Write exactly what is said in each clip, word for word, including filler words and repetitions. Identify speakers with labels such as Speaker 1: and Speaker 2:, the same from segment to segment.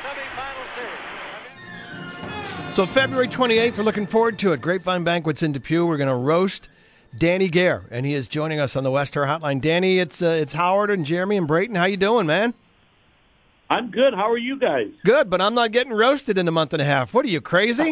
Speaker 1: So February twenty-eighth, we're looking forward to it. Grapevine Banquets in Depew. We're going to roast Danny Gare, and he is joining us on the West Her Hotline. Danny, it's uh, it's Howard and Jeremy and Brayton. How you doing, man?
Speaker 2: I'm good. How are you guys?
Speaker 1: Good, but I'm not getting roasted in a month and a half. What are you, crazy?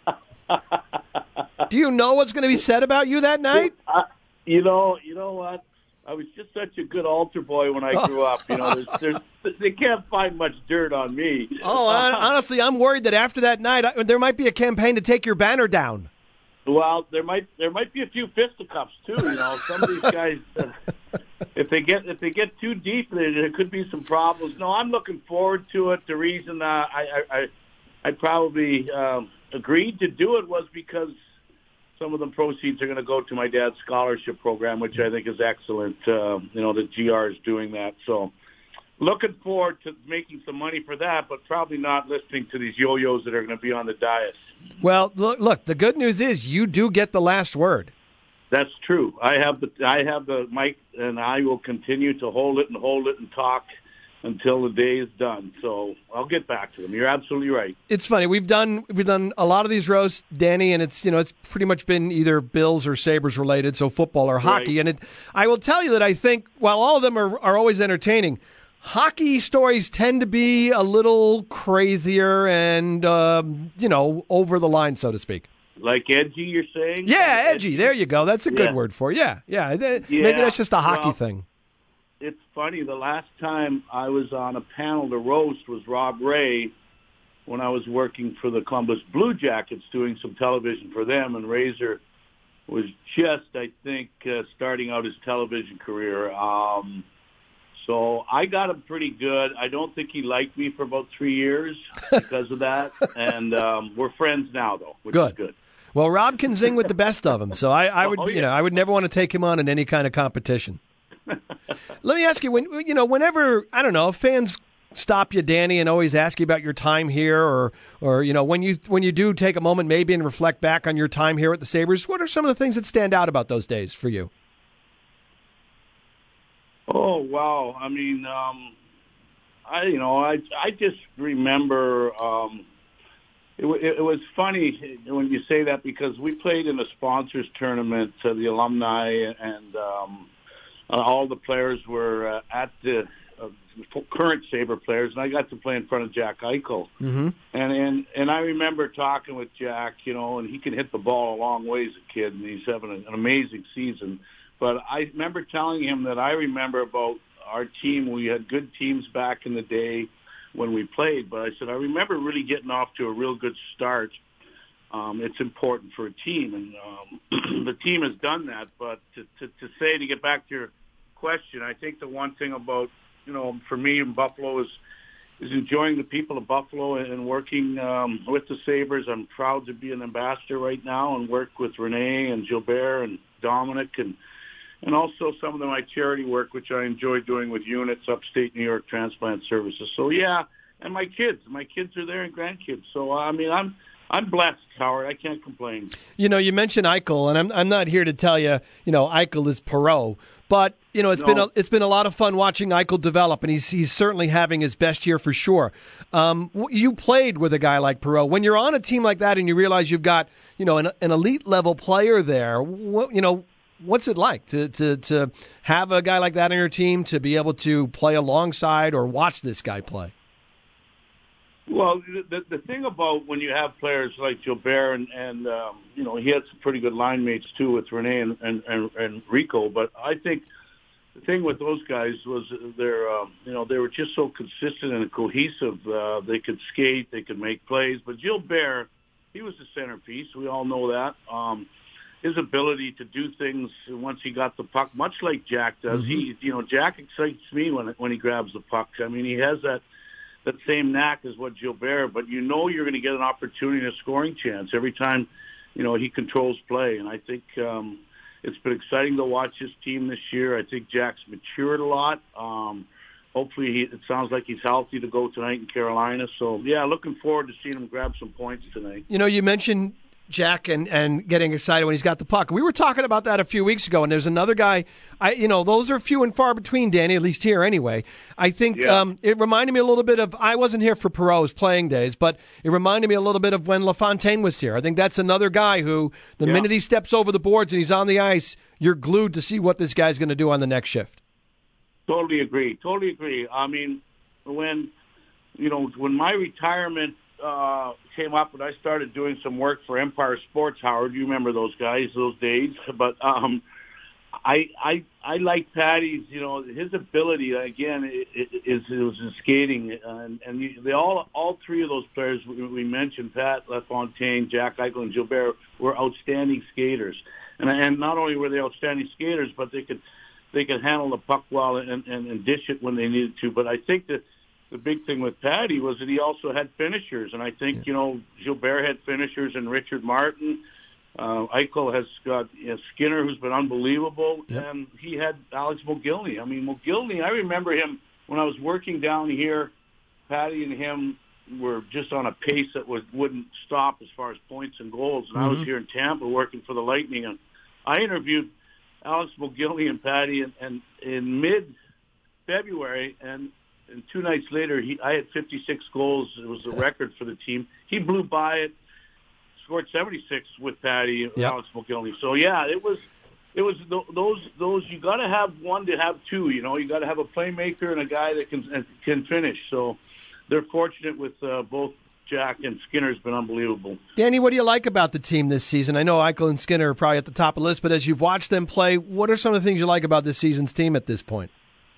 Speaker 1: Do you know what's going to be said about you that night?
Speaker 2: Uh, you know, you know what? I was just such a good altar boy when I grew up. You know, there's, there's, they can't find much dirt on me.
Speaker 1: Oh, honestly, I'm worried that after that night, I, there might be a campaign to take your banner down.
Speaker 2: Well, there might there might be a few fisticuffs too. You know, some of these guys, uh, if they get if they get too deep, there, there could be some problems. No, I'm looking forward to it. The reason uh, I, I I I probably um, agreed to do it was because some of the proceeds are going to go to my dad's scholarship program, which I think is excellent. Uh, you know, the G R is doing that. So looking forward to making some money for that, but probably not listening to these yo-yos that are going to be on the dais.
Speaker 1: Well, look, look, the good news is you do get the last word.
Speaker 2: That's true. I have the I have the mic, and I will continue to hold it and hold it and talk until the day is done. So I'll get back to them. You're absolutely right.
Speaker 1: It's funny. We've done we've done a lot of these roasts, Danny, and it's you know it's pretty much been either Bills or Sabres related, so football or hockey.
Speaker 2: Right.
Speaker 1: And it, I will tell you that I think while all of them are, are always entertaining, hockey stories tend to be a little crazier and um, you know over the line, so to speak.
Speaker 2: Like edgy, you're saying?
Speaker 1: Yeah,
Speaker 2: like
Speaker 1: edgy. edgy. There you go. That's a good
Speaker 2: yeah.
Speaker 1: word for it. Yeah, yeah.
Speaker 2: yeah.
Speaker 1: Maybe that's just a hockey
Speaker 2: well,
Speaker 1: thing.
Speaker 2: It's funny. The last time I was on a panel to roast was Rob Ray when I was working for the Columbus Blue Jackets doing some television for them, and Razor was just, I think, uh, starting out his television career. Um, so I got him pretty good. I don't think he liked me for about three years because of that, and um, we're friends now, though, which
Speaker 1: good.
Speaker 2: is good.
Speaker 1: Well, Rob can zing with the best of them, so I, I would,
Speaker 2: oh, yeah.
Speaker 1: you know, I would never want to take him on in any kind of competition. Let me ask you, when you know, whenever I don't know, if fans stop you, Danny, and always ask you about your time here, or or you know, when you when you do take a moment maybe and reflect back on your time here at the Sabres, what are some of the things that stand out about those days for you?
Speaker 2: Oh wow! I mean, um, I you know, I I just remember. Um, It, it, it was funny when you say that because we played in a sponsors tournament, uh, the alumni and um, uh, all the players were uh, at the uh, current Sabre players, and I got to play in front of Jack Eichel.
Speaker 1: Mm-hmm.
Speaker 2: And, and and I remember talking with Jack, you know, and he can hit the ball a long way as a kid, and he's having an amazing season. But I remember telling him that I remember about our team. We had good teams back in the day when we played, but I said, I remember really getting off to a real good start. Um, it's important for a team, and um, the team has done that. But to, to, to say, to get back to your question, I think the one thing about, you know, for me in Buffalo is is enjoying the people of Buffalo and working um, with the Sabres. I'm proud to be an ambassador right now and work with Renee and Gilbert and Dominic and and also some of the, my charity work, which I enjoy doing with Units, Upstate New York Transplant Services. So, yeah, and my kids. My kids are there and grandkids. So, I mean, I'm I'm blessed, Howard. I can't complain.
Speaker 1: You know, you mentioned Eichel, and I'm I'm not here to tell you, you know, Eichel is Perot. But, you know, it's
Speaker 2: no.
Speaker 1: been a, it's been a lot of fun watching Eichel develop, and he's he's certainly having his best year for sure. Um, you played with a guy like Perot. When you're on a team like that and you realize you've got, you know, an, an elite-level player there, what, you know, what's it like to, to, to have a guy like that on your team, to be able to play alongside or watch this guy play?
Speaker 2: Well, the the thing about when you have players like Gilbert and, and um, you know, he had some pretty good line mates too with Renee and, and, and, and Rico, but I think the thing with those guys was they're, um, you know, they were just so consistent and cohesive. Uh, they could skate, they could make plays, but Gilbert, he was the centerpiece. We all know that. Um, his ability to do things once he got the puck, much like Jack does. Mm-hmm. He, you know, Jack excites me when when he grabs the puck. I mean, he has that that same knack as what Gilbert, but you know you're going to get an opportunity and a scoring chance every time, you know, he controls play. And I think um, it's been exciting to watch his team this year. I think Jack's matured a lot. Um, hopefully, he, it sounds like he's healthy to go tonight in Carolina. So, yeah, looking forward to seeing him grab some points tonight.
Speaker 1: You know, you mentioned Jack, and, and getting excited when he's got the puck. We were talking about that a few weeks ago, and there's another guy. I, you know, those are few and far between, Danny, at least here anyway. I think
Speaker 2: yeah.
Speaker 1: um, it reminded me a little bit of, I wasn't here for Perreault's playing days, but it reminded me a little bit of when LaFontaine was here. I think that's another guy who, the
Speaker 2: yeah.
Speaker 1: minute he steps over the boards and he's on the ice, you're glued to see what this guy's going to do on the next shift.
Speaker 2: Totally agree. Totally agree. I mean, when, you know, when my retirement uh, came up and I started doing some work for Empire Sports, Howard, you remember those guys, those days. But um, I, I, I like Patty's, you know, his ability, again, is, is in skating. And, and you, they all, all three of those players we, we mentioned, Pat LaFontaine, Jack Eichel, and Gilbert, were outstanding skaters. And, and not only were they outstanding skaters, but they could, they could handle the puck well and, and, and dish it when they needed to. But I think that the big thing with Patty was that he also had finishers. And I think, yeah. you know, Gilbert had finishers and Richard Martin. Uh, Eichel has got you know, Skinner, who's been unbelievable. Yeah. And he had Alex Mogilny. I mean, Mogilny, I remember him when I was working down here. Patty and him were just on a pace that was, wouldn't stop as far as points and goals. And mm-hmm. I was here in Tampa working for the Lightning. And I interviewed Alex Mogilny and Patty in, in, in mid-February, and And two nights later, he, I had fifty-six goals. It was a record for the team. He blew by it, scored seventy-six with Patty, yep. Alex Mogilny. So yeah, it was, it was those those. You got to have one to have two. You know, you got to have a playmaker and a guy that can can finish. So they're fortunate with uh, both. Jack and Skinner's been unbelievable.
Speaker 1: Danny, what do you like about the team this season? I know Eichel and Skinner are probably at the top of the list, but as you've watched them play, what are some of the things you like about this season's team at this point?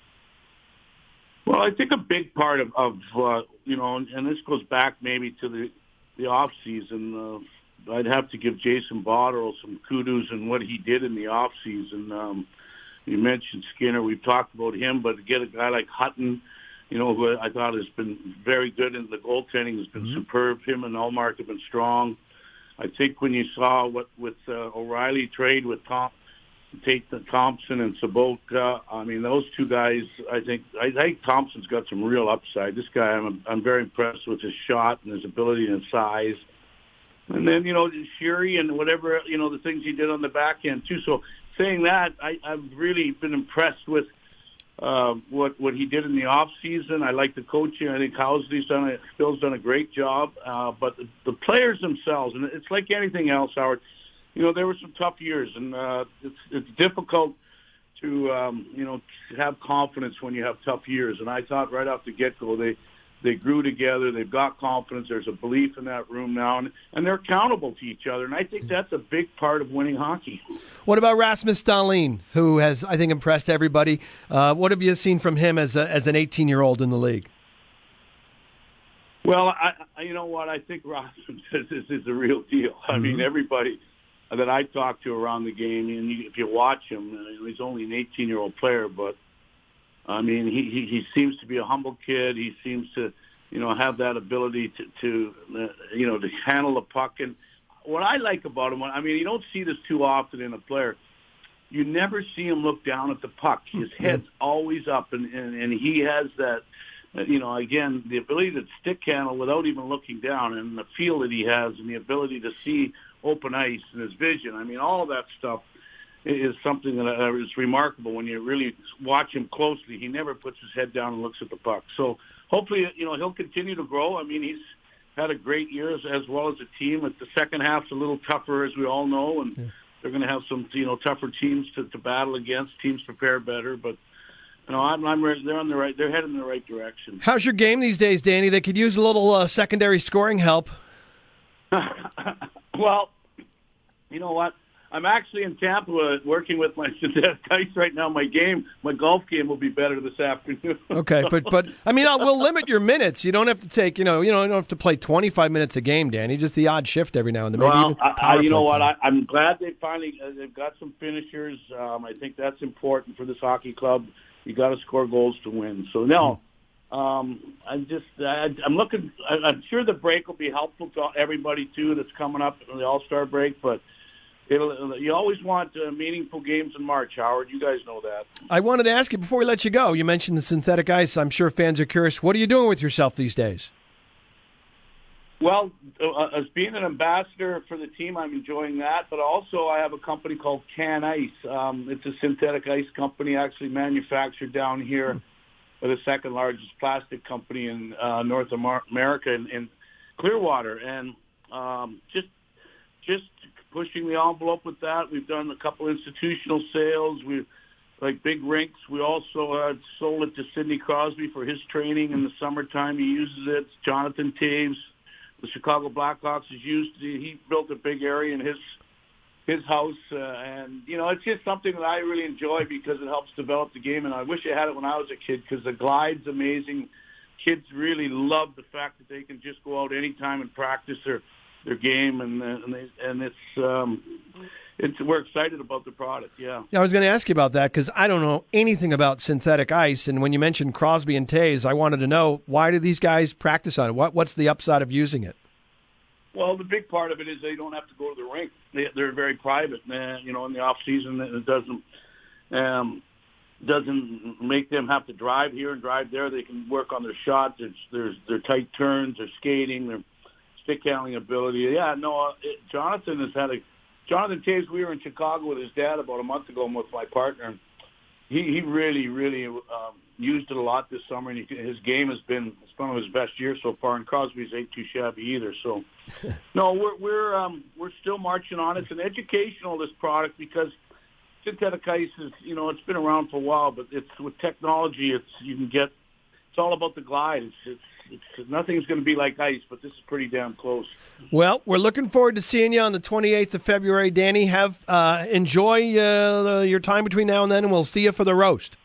Speaker 2: Well, I think a big part of, of uh, you know, and, and this goes back maybe to the the off season. Uh, I'd have to give Jason Botterill some kudos in what he did in the off season. Um, you mentioned Skinner; we've talked about him, but to get a guy like Hutton, you know, who I thought has been very good in the goaltending, has been mm-hmm. superb. Him and Ullmark have been strong. I think when you saw what with uh, O'Reilly trade with Tom. Tate Thompson and Sobotka. I mean, those two guys. I think I think Thompson's got some real upside. This guy, I'm I'm very impressed with his shot and his ability and his size. And then you know Shuri and whatever you know the things he did on the back end too. So saying that, I, I've really been impressed with uh, what what he did in the off season. I like the coaching. I think Housley's done a Phil's done a great job. Uh, but the, the players themselves, and it's like anything else, Howard. You know, there were some tough years, and uh, it's it's difficult to um, you know have confidence when you have tough years. And I thought right off the get-go they they grew together. They've got confidence. There's a belief in that room now, and, and they're accountable to each other. And I think that's a big part of winning hockey. What about Rasmus Dahlin, who has I think impressed everybody? Uh, what have you seen from him as a, as an eighteen-year-old in the league? Well, I, you know what? I think Rasmus is, is a real deal. I mm-hmm. mean, everybody that I talk to around the game, and you, if you watch him, he's only an eighteen-year-old player, but I mean, he, he he seems to be a humble kid. He seems to, you know, have that ability to, to uh, you know, to handle the puck. And what I like about him, I mean, you don't see this too often in a player. You never see him look down at the puck. His head's always up, and, and, and he has that, you know, again, the ability to stick handle without even looking down, and the feel that he has, and the ability to see open ice and his vision. I mean, all of that stuff is something that is remarkable when you really watch him closely. He never puts his head down and looks at the puck. So hopefully, you know, he'll continue to grow. I mean, he's had a great year as, as well as a team. The second half's a little tougher, as we all know, and yeah. they're going to have some, you know, tougher teams to, to battle against. Teams prepare better, but you know, I'm, I'm they're on the right. They're heading in the right direction. How's your game these days, Danny? They could use a little uh, secondary scoring help. Well, you know what? I'm actually in Tampa working with my synthetic ice right now. My game, my golf game, will be better this afternoon. Okay, but but I mean, I'll, we'll limit your minutes. You don't have to take, you know, you know, you don't have to play twenty-five minutes a game, Danny. Just the odd shift every now and then. Maybe well, even I, you know what? I, I'm glad they finally uh, they've got some finishers. Um, I think that's important for this hockey club. You got to score goals to win. So no. Um, I'm just, I, I'm looking, I, I'm sure the break will be helpful to everybody too that's coming up in the All-Star break, but it'll, you always want uh, meaningful games in March, Howard. You guys know that. I wanted to ask you before we let you go, you mentioned the synthetic ice. I'm sure fans are curious. What are you doing with yourself these days? Well, uh, as being an ambassador for the team, I'm enjoying that. But also, I have a company called Can Ice. Um, it's a synthetic ice company, actually manufactured down here by the second largest plastic company in uh, North America, in, in Clearwater, and um, just just pushing the envelope with that. We've done a couple institutional sales. We've like big rinks. We also uh, sold it to Sidney Crosby for his training in the summertime. He uses it. Jonathan Toews, the Chicago Blackhawks, has used it. He built a big area in his his house, uh, and you know, it's just something that I really enjoy because it helps develop the game. And I wish I had it when I was a kid because the glide's amazing. Kids really love the fact that they can just go out anytime and practice their their game, and and, they, and it's um, it's we're excited about the product. Yeah.
Speaker 1: Yeah, I was going to ask you about that because I don't know anything about synthetic ice, and when you mentioned Crosby and Toews, I wanted to know why do these guys practice on it? What what's the upside of using it?
Speaker 2: Well, the big part of it is they don't have to go to the rink. They, they're very private. Uh, you know, in the off season, it doesn't um, doesn't make them have to drive here and drive there. They can work on their shots. There's there's their tight turns, their skating, their stick handling ability. Yeah, no, uh, it, Jonathan has had a Jonathan Toews. We were in Chicago with his dad about a month ago, and with my partner. He he really really um, used it a lot this summer, and he, his game has been it's one of his best years so far. And Crosby's ain't too shabby either. So, no, we're we're um, we're still marching on. It's an educational this product because synthetic ice is you know it's been around for a while, but it's with technology. It's you can get it's all about the glide. It's it's, it's nothing's going to be like ice, but this is pretty damn close.
Speaker 1: Well, we're looking forward to seeing you on the twenty-eighth of February, Danny. Have uh, enjoy uh, your time between now and then, and we'll see you for the roast.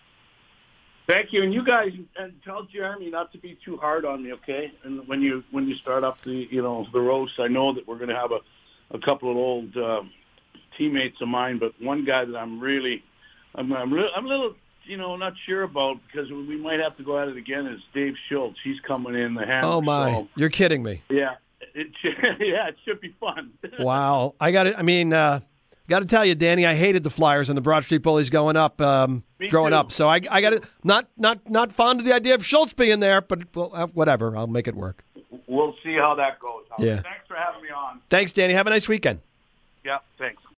Speaker 2: Thank you, and you guys, and tell Jeremy not to be too hard on me, okay? And when you when you start up the you know the roast, I know that we're going to have a, a couple of old uh, teammates of mine, but one guy that I'm really I'm I'm, re- I'm a little you know not sure about because we might have to go at it again is Dave Schultz. He's coming in the hammer.
Speaker 1: Oh my,
Speaker 2: so,
Speaker 1: you're kidding me.
Speaker 2: Yeah. It should, yeah, it should be fun.
Speaker 1: Wow. I got it. I mean, uh, got to tell you, Danny, I hated the Flyers and the Broad Street Bullies going up, um, growing
Speaker 2: too.
Speaker 1: up. So I, I got it. Not, not, not fond of the idea of Schultz being there, but well, whatever. I'll make it work.
Speaker 2: We'll see how that goes.
Speaker 1: Yeah.
Speaker 2: Thanks for having me on.
Speaker 1: Thanks, Danny. Have a nice weekend.
Speaker 2: Yeah, thanks.